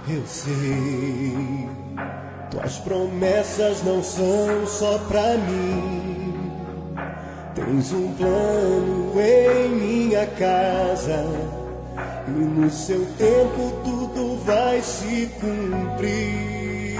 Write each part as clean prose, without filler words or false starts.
Eu sei, tuas promessas não são só pra mim. Tens um plano em minha casa, e no seu tempo tudo vai se cumprir.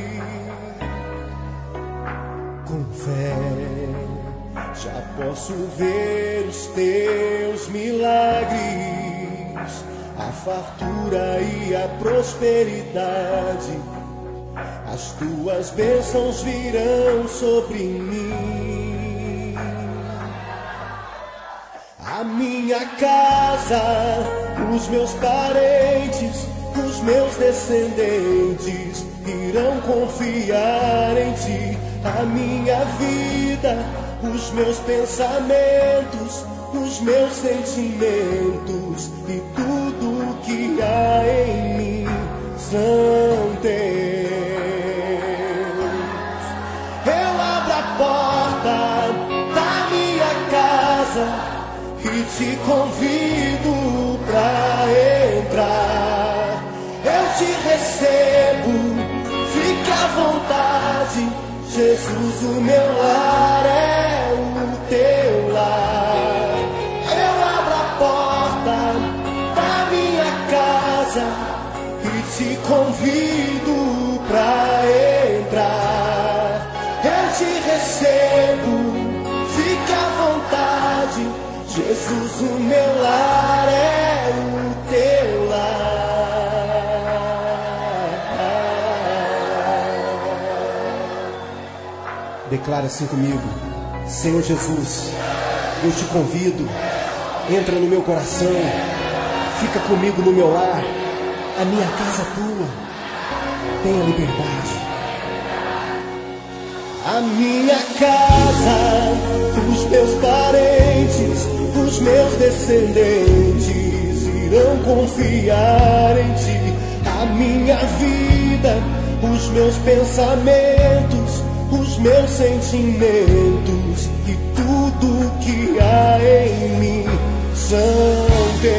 Com fé, já posso ver os teus milagres, a fartura e a prosperidade. As tuas bênçãos virão sobre mim. A minha casa, os meus parentes, os meus descendentes irão confiar em ti. A minha vida, os meus pensamentos, os meus sentimentos e tudo que há em mim são teus. Eu abro a porta da minha casa e te convido pra entrar. Eu te recebo, fique à vontade. Jesus, o meu lar é o teu lar. Eu abro a porta da minha casa e te convido pra entrar. Eu te recebo, fique à vontade. Jesus, o meu lar é o teu lar. Declara assim comigo: Senhor Jesus, eu te convido, entra no meu coração, fica comigo no meu lar, a minha casa é tua, tenha liberdade. A minha casa, os meus parentes, os meus descendentes irão confiar em ti. A minha vida, os meus pensamentos, os meus sentimentos e tudo que há em mim são teus.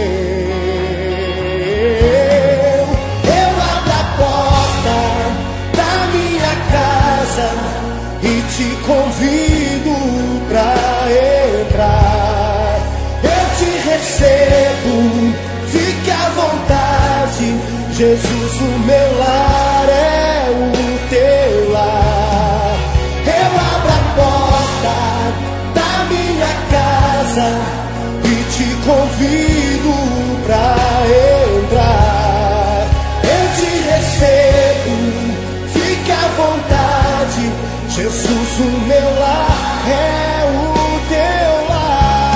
Eu abro a porta da minha casa e te convido pra entrar. Eu te recebo, fique à vontade. Jesus, o meu lar é o teu lar. Eu abro a porta da minha casa e te convido pra entrar. Eu te recebo, fique à vontade. Jesus, o meu lar é o teu lar.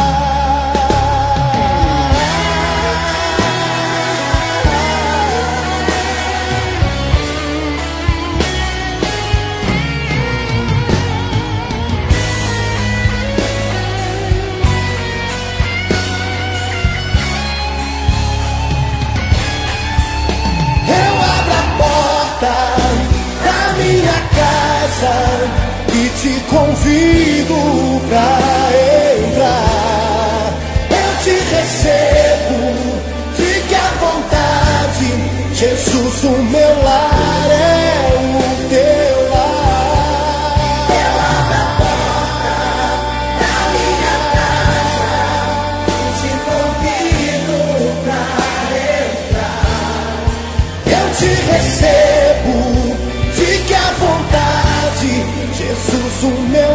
Da minha casa e te convido pra entrar. Eu te recebo, fique à vontade. Jesus, o meu lar é o teu lar. Eu abro a porta da minha casa e te convido pra entrar. Eu te recebo, fique à vontade. Jesus, o meu